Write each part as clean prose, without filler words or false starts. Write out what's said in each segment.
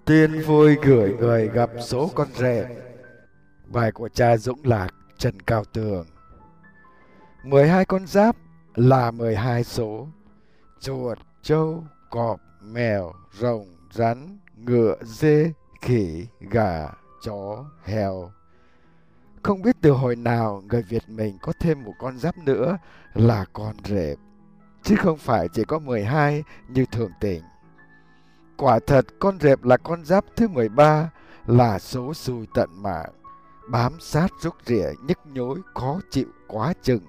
Tin vui gửi người gặp số con rệp. Bài của cha Dũng Lạc, Trần Cao Tường. 12 con giáp là 12 số. Chuột, trâu, cọp, mèo, rồng, rắn, ngựa, dê, khỉ, gà, chó, heo. Không biết từ hồi nào người Việt mình có thêm một con giáp nữa là con rệp, chứ không phải chỉ có 12 như thường tình. Quả thật con rệp là con giáp thứ 13, là số xui tận mạng, bám sát rúc rỉa nhức nhối khó chịu quá chừng.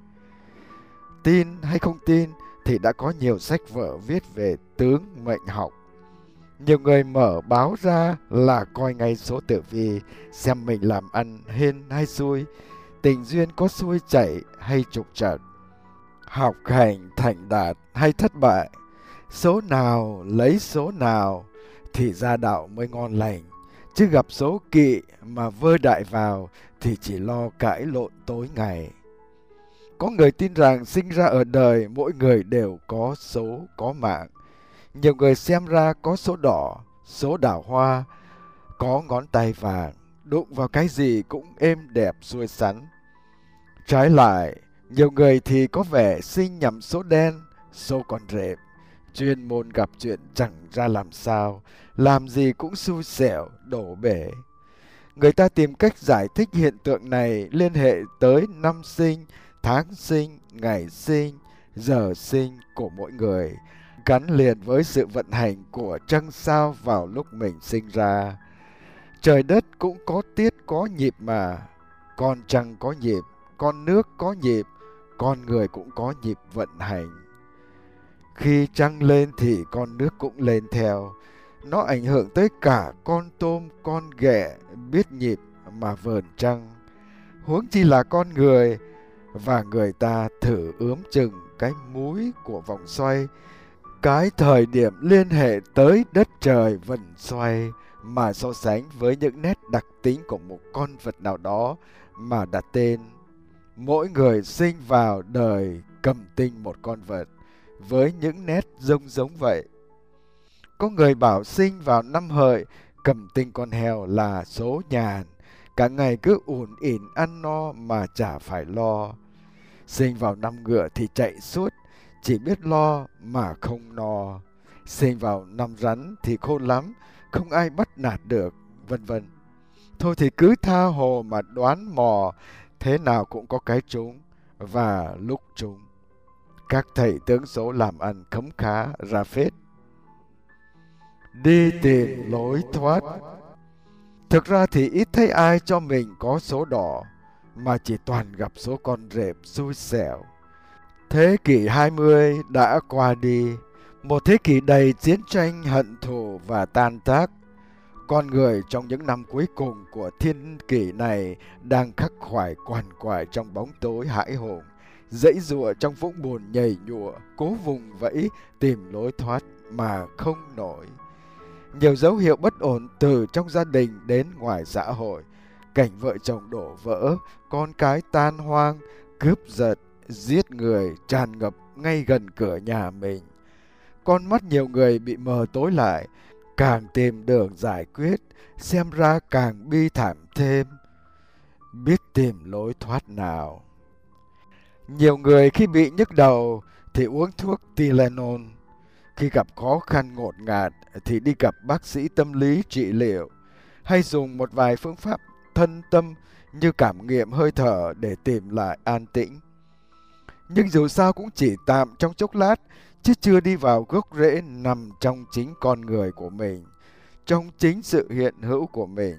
Tin hay không tin thì đã có nhiều sách vở viết về tướng mệnh học. Nhiều người mở báo ra là coi ngay số tử vi, xem mình làm ăn hên hay xui, tình duyên có xuôi chảy hay trục trặc, học hành thành đạt hay thất bại, số nào lấy số nào thì ra đạo mới ngon lành, chứ gặp số kỵ mà vơ đại vào thì chỉ lo cãi lộn tối ngày. Có người tin rằng sinh ra ở đời mỗi người đều có số có mạng. Nhiều người xem ra có số đỏ, số đào hoa, có ngón tay vàng, đụng vào cái gì cũng êm đẹp xuôi xắn. Trái lại, nhiều người thì có vẻ sinh nhằm số đen, số con rệp, chuyên môn gặp chuyện chẳng ra làm sao, làm gì cũng xui xẻo, đổ bể. Người ta tìm cách giải thích hiện tượng này liên hệ tới năm sinh, tháng sinh, ngày sinh, giờ sinh của mỗi người, gắn liền với sự vận hành của trăng sao vào lúc mình sinh ra. Trời đất cũng có tiết có nhịp mà, con trăng có nhịp, con nước có nhịp, con người cũng có nhịp vận hành. Khi trăng lên thì con nước cũng lên theo. Nó ảnh hưởng tới cả con tôm, con ghẹ biết nhịp mà vờn trăng. Huống chi là con người, và người ta thử ướm chừng cái múi của vòng xoay, cái thời điểm liên hệ tới đất trời vần xoay mà so sánh với những nét đặc tính của một con vật nào đó mà đặt tên. Mỗi người sinh vào đời cầm tinh một con vật với những nét giống giống vậy. Có người bảo sinh vào năm Hợi cầm tinh con heo là số nhàn, cả ngày cứ ủn ỉn ăn no mà chả phải lo. Sinh vào năm Ngựa thì chạy suốt, chỉ biết lo mà không no. Sinh vào năm Rắn thì khôn lắm, không ai bắt nạt được, vân vân. Thôi thì cứ tha hồ mà đoán mò, thế nào cũng có cái trúng và lúc trúng. Các thầy tướng số làm ăn khấm khá ra phết. Đi tìm lối thoát. Thực ra thì ít thấy ai cho mình có số đỏ, mà chỉ toàn gặp số con rệp xui xẻo. Thế kỷ 20 đã qua đi, một thế kỷ đầy chiến tranh hận thù và tan tác. Con người trong những năm cuối cùng của thiên kỷ này đang khắc khoải quằn quại trong bóng tối hãi hùng, giãy giụa trong vũng bùn nhầy nhụa, cố vùng vẫy tìm lối thoát mà không nổi. Nhiều dấu hiệu bất ổn từ trong gia đình đến ngoài xã hội, cảnh vợ chồng đổ vỡ, con cái tan hoang, cướp giật, giết người tràn ngập ngay gần cửa nhà mình. Con mắt nhiều người bị mờ tối lại, càng tìm đường giải quyết, xem ra càng bi thảm thêm. Biết tìm lối thoát nào. Nhiều người khi bị nhức đầu thì uống thuốc Tylenol. Khi gặp khó khăn ngột ngạt thì đi gặp bác sĩ tâm lý trị liệu, hay dùng một vài phương pháp thân tâm như cảm nghiệm hơi thở để tìm lại an tĩnh. Nhưng dù sao cũng chỉ tạm trong chốc lát, chứ chưa đi vào gốc rễ nằm trong chính con người của mình, trong chính sự hiện hữu của mình.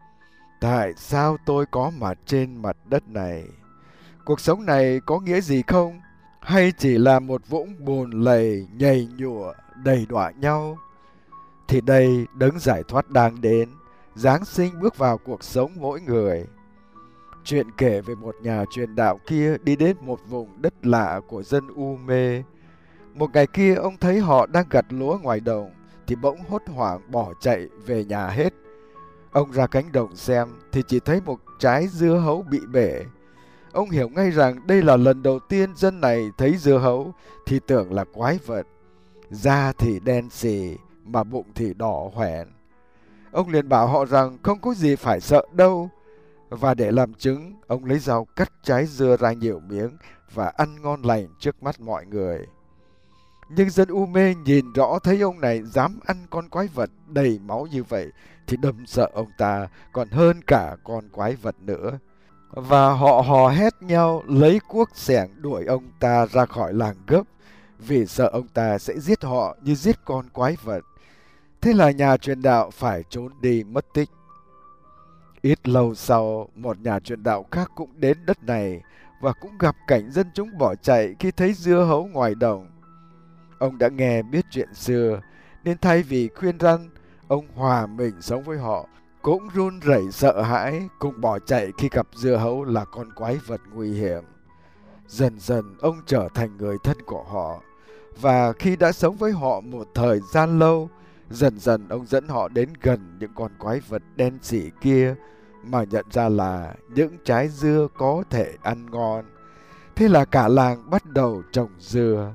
Tại sao tôi có mặt trên mặt đất này? Cuộc sống này có nghĩa gì không? Hay chỉ là một vũng bùn lầy nhầy nhụa đầy đọa nhau? Thì đây đấng giải thoát đang đến, Giáng sinh bước vào cuộc sống mỗi người. Chuyện kể về một nhà truyền đạo kia đi đến một vùng đất lạ của dân u mê. Một ngày kia ông thấy họ đang gặt lúa ngoài đồng thì bỗng hốt hoảng bỏ chạy về nhà hết. Ông ra cánh đồng xem thì chỉ thấy một trái dưa hấu bị bể. Ông hiểu ngay rằng đây là lần đầu tiên dân này thấy dưa hấu thì tưởng là quái vật. Da thì đen xì mà bụng thì đỏ hoẻn. Ông liền bảo họ rằng không có gì phải sợ đâu. Và để làm chứng, ông lấy dao cắt trái dưa ra nhiều miếng và ăn ngon lành trước mắt mọi người. Nhưng dân U Mê nhìn rõ thấy ông này dám ăn con quái vật đầy máu như vậy thì đâm sợ ông ta còn hơn cả con quái vật nữa. Và họ hò hét nhau lấy cuốc xẻng đuổi ông ta ra khỏi làng gấp vì sợ ông ta sẽ giết họ như giết con quái vật. Thế là nhà truyền đạo phải trốn đi mất tích. Ít lâu sau, một nhà truyền đạo khác cũng đến đất này và cũng gặp cảnh dân chúng bỏ chạy khi thấy dưa hấu ngoài đồng. Ông đã nghe biết chuyện xưa, nên thay vì khuyên răn, ông hòa mình sống với họ, cũng run rẩy sợ hãi, cùng bỏ chạy khi gặp dưa hấu là con quái vật nguy hiểm. Dần dần ông trở thành người thân của họ, và khi đã sống với họ một thời gian lâu, dần dần ông dẫn họ đến gần những con quái vật đen sì kia mà nhận ra là những trái dưa có thể ăn ngon. Thế là cả làng bắt đầu trồng dưa.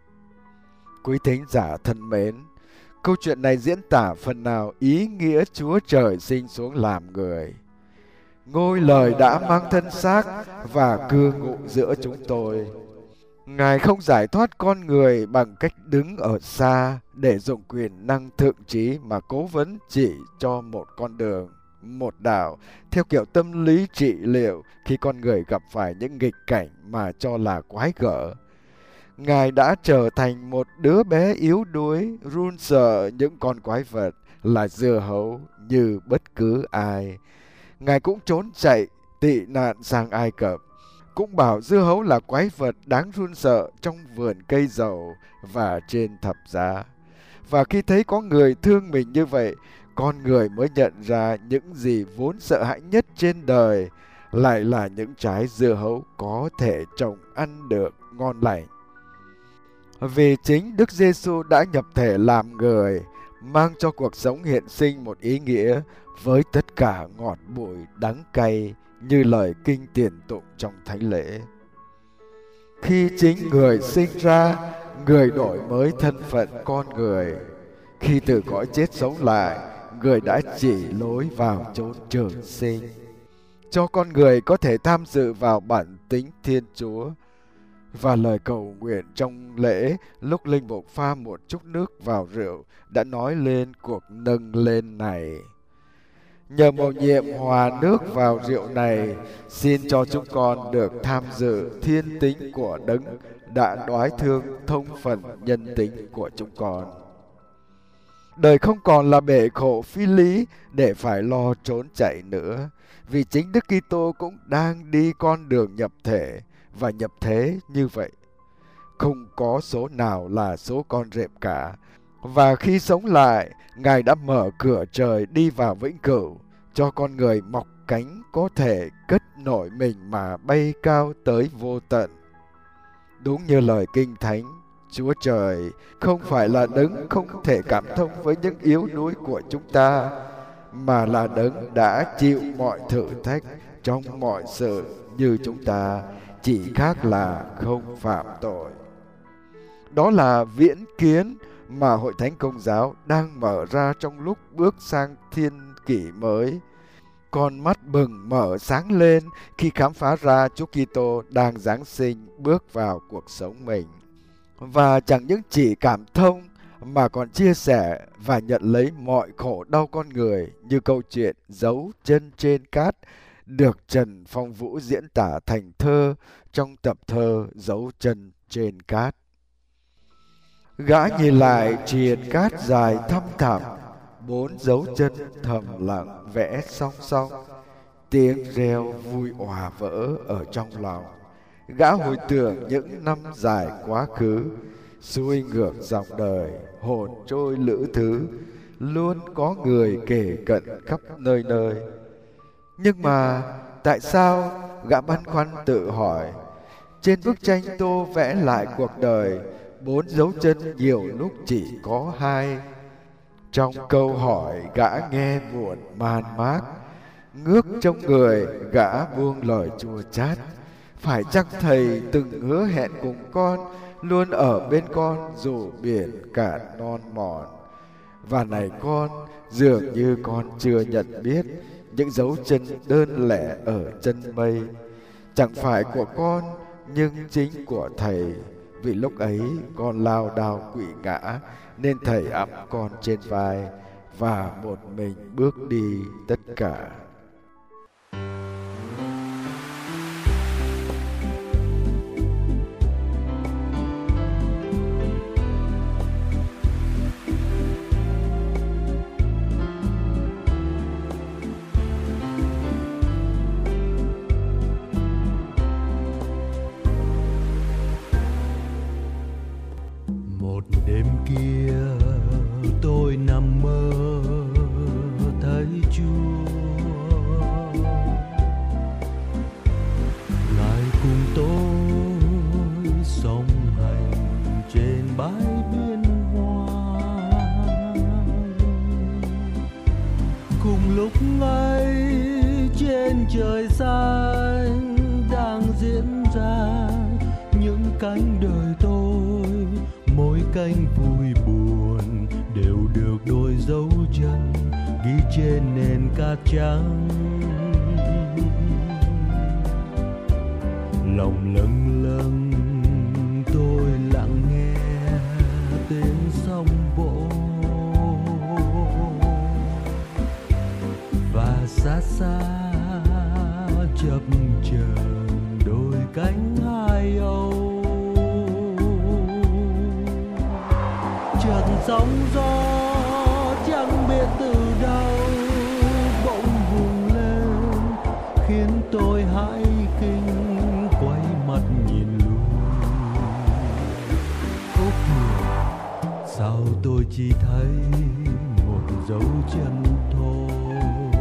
Quý thính giả thân mến, câu chuyện này diễn tả phần nào ý nghĩa Chúa Trời sinh xuống làm người. Ngôi Lời đã mang thân xác và cư ngụ giữa chúng tôi. Ngài không giải thoát con người bằng cách đứng ở xa để dùng quyền năng thượng trí mà cố vấn chỉ cho một con đường, một đạo, theo kiểu tâm lý trị liệu khi con người gặp phải những nghịch cảnh mà cho là quái gở. Ngài đã trở thành một đứa bé yếu đuối, run sợ những con quái vật là dưa hấu như bất cứ ai. Ngài cũng trốn chạy, tị nạn sang Ai Cập, cũng bảo dưa hấu là quái vật đáng run sợ trong vườn cây dầu và trên thập giá. Và khi thấy có người thương mình như vậy, con người mới nhận ra những gì vốn sợ hãi nhất trên đời lại là những trái dưa hấu có thể trồng ăn được ngon lành. Vì chính Đức Giêsu đã nhập thể làm người, mang cho cuộc sống hiện sinh một ý nghĩa với tất cả ngọt bùi đắng cay như lời kinh tiền tụng trong thánh lễ. Khi chính người sinh ra, người đổi mới thân phận con người. Khi từ cõi chết sống lại, người đã chỉ lối vào chốn trường sinh, cho con người có thể tham dự vào bản tính Thiên Chúa. Và lời cầu nguyện trong lễ lúc linh mục pha một chút nước vào rượu đã nói lên cuộc nâng lên này. Nhờ mầu nhiệm hòa nước vào rượu này, xin cho chúng con được tham dự thiên tính của Đấng đã đoái thương thông phần nhân tính của chúng con. Đời không còn là bể khổ phi lý để phải lo trốn chạy nữa, vì chính Đức Kitô cũng đang đi con đường nhập thể và nhập thế như vậy. Không có số nào là số con rệp cả. Và khi sống lại, Ngài đã mở cửa trời đi vào vĩnh cửu, cho con người mọc cánh có thể cất nổi mình mà bay cao tới vô tận. Đúng như lời Kinh Thánh, Chúa Trời không phải là Đấng không thể cảm thông với những yếu đuối của chúng ta, mà là Đấng đã chịu mọi thử thách trong mọi sự như chúng ta, chỉ khác là không phạm tội. Đó là viễn kiến mà Hội Thánh Công giáo đang mở ra trong lúc bước sang thiên kỷ mới. Con mắt bừng mở sáng lên khi khám phá ra Chúa Kitô đang Giáng sinh bước vào cuộc sống mình. Và chẳng những chỉ cảm thông mà còn chia sẻ và nhận lấy mọi khổ đau con người, như câu chuyện Dấu chân trên cát được Trần Phong Vũ diễn tả thành thơ trong tập thơ Dấu chân trên cát. Gã nhìn lại triền cát dài thăm thẳm, 4 dấu chân thầm lặng vẽ song song. Tiếng reo vui òa vỡ ở trong lòng. Gã hồi tưởng những năm dài quá khứ, xuôi ngược dòng đời, hồn trôi lữ thứ, luôn có người kể cận khắp nơi nơi. Nhưng mà tại sao, gã băn khoăn tự hỏi, trên bức tranh tô vẽ lại cuộc đời, 4 dấu chân nhiều lúc chỉ có 2. Trong câu hỏi gã nghe buồn man mác, ngước trong người gã buông lời chua chát. Phải chăng thầy từng hứa hẹn cùng con, luôn ở bên con dù biển cạn non mòn. Và này con, dường như con chưa nhận biết những dấu chân đơn lẻ ở chân mây, chẳng phải của con nhưng chính của thầy. Vì lúc ấy con lao đao quỵ ngã, nên thầy ẵm con trên vai và một mình bước đi tất cả. Một đêm kia tôi nằm mơ thấy Chúa, Ngài cùng tôi song hành trên bãi biển hoa. Cùng lúc ấy trên trời xanh đang diễn ra những cánh đời tôi, mỗi cánh vui buồn đều được đôi dấu chân ghi trên nền cát trắng. Lòng lâng lâng tôi lặng nghe tiếng sóng vỗ, và xa xa chập chờn đôi cánh hai âu. Chợt sóng gió chẳng biết từ đâu bỗng vùng lên, khiến tôi hãi kinh quay mặt nhìn lui. Ốc sao tôi chỉ thấy một dấu chân thôi.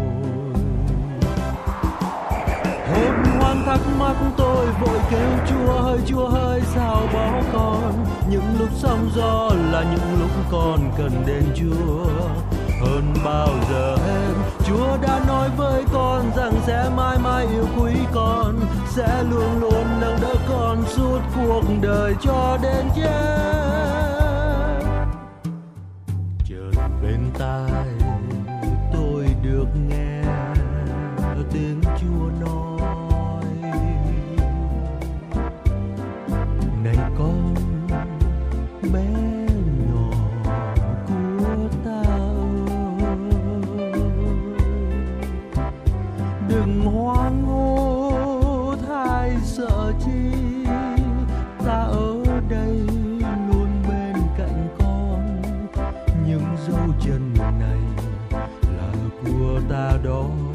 Hốt hoang thắc mắc tôi vội kêu Chúa ơi sao bỏ con. Những lúc sóng gió là những lúc con cần đến Chúa. Hơn bao giờ hết Chúa đã nói với con rằng sẽ mãi mãi yêu quý con, sẽ luôn luôn nâng đỡ con suốt cuộc đời cho đến chết. Chợt bên tai tôi được nghe tiếng Chúa nói: này con bé nhỏ của ta ơi, đừng hoang hốt hay sợ chi, ta ở đây luôn bên cạnh con. Những dấu chân này là của ta đó.